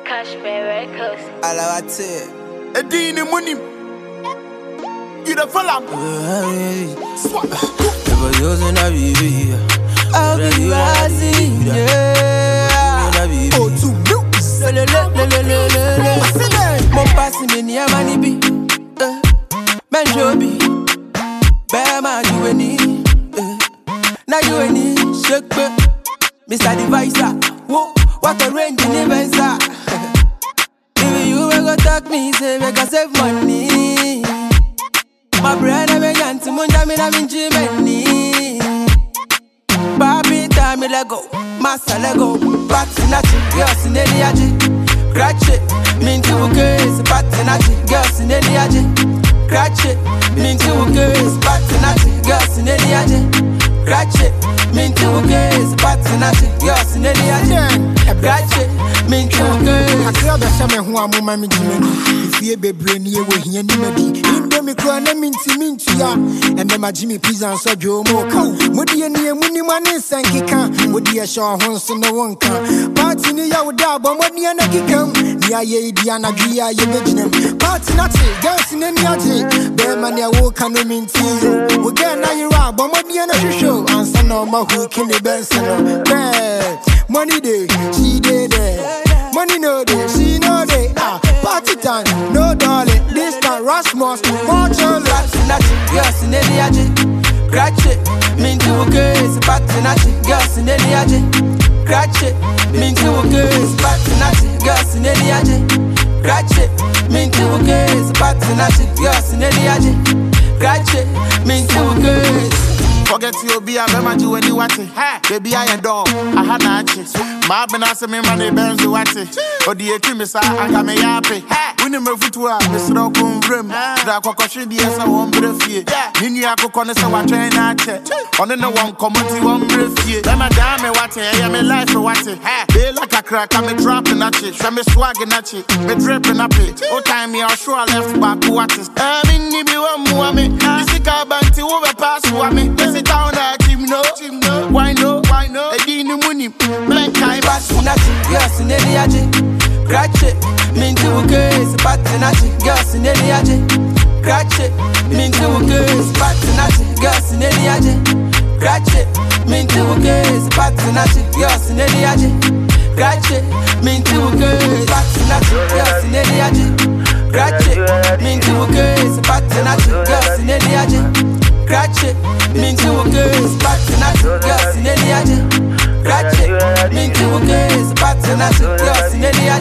Cashmere Records. Alawate. Edini Munim. You the fella. Never using a baby. I'll be rising. Yeah. Oh, to milk. Mon passing me near money be. Man, Joby. Bear man, you any. Now you any. Shake me. Mr. Divisor. Whoa. What a range in events are. If you ever talk me, say make us save money. My brother me yanti munja me na minji meni. Baby time me lego, massa lego. Patinachi, girls in any aji. Scratch it, minti ukes. Patinachi, girls in any aji. Scratch it, minti ukes. Patinachi, girls in any aji. Scratch it, minti ukes. Patinachi, girls in any aji. Scratch it, minti ukes. I clear the summer who are mommy Jimmy. If you be brainy, you will hear me. Crown minty ya, and then my Jimmy Pizza and Sojo Moka. Woody and the Muniman and Sankika, would be a show once in the one can. Party in the Yawda, but what the Anaki come? Nia Diana Gia, you mention him. Party Nazi, girls in any Yaji, Bearmania walk and minty. We get now you are, but what the Anaki show, and son of my hook in the Benson. Money day, she did it. Money no day, she no day. Party time, no darling. This time, Rasmus, more children. Girls in any aji, scratch it. Minty ukes, patinachi. Girls in any aji, scratch it. Minty ukes, patinachi. Girls in any aji, scratch it. Minty ukes, patinachi. Girls in any aji, scratch it. Minty ukes. Forget you be a bema do when you watch it. Baby, I adore. I had not it. My benasa me money burns to watch it. Or the Kimisa, I got me happy. We never fit to Mr. Okun Brim. The Cocoshi, the S. one breath here. Niniako Conessa, what train at it. On the one community, one breath here. Then my damn, what I am a life for what it. They like a crack, I'm a dropping at it. Show me swagging at it. Me dripping up it. Oh, time me, I'll show I left back what is. I mean, you be one more me. This is a banty overpass for me. Sit down at him, no. Why no? I didn't money. Blank time, patinachi. Girls in any aji, scratch it. Minty ukes, patinachi. Girls in any aji, scratch it. Minty ukes, patinachi. Girls in any aji, scratch it. Minty ukes, patinachi. Girls in any aji, scratch it. Minty ukes, patinachi. Girls in any aji, scratch it. Minty ukes, patinachi. Girls in any aji. Scratch it, minty ukes, patinachi, girls in any aji. Scratch it, minty ukes, patinachi, girls in any aji.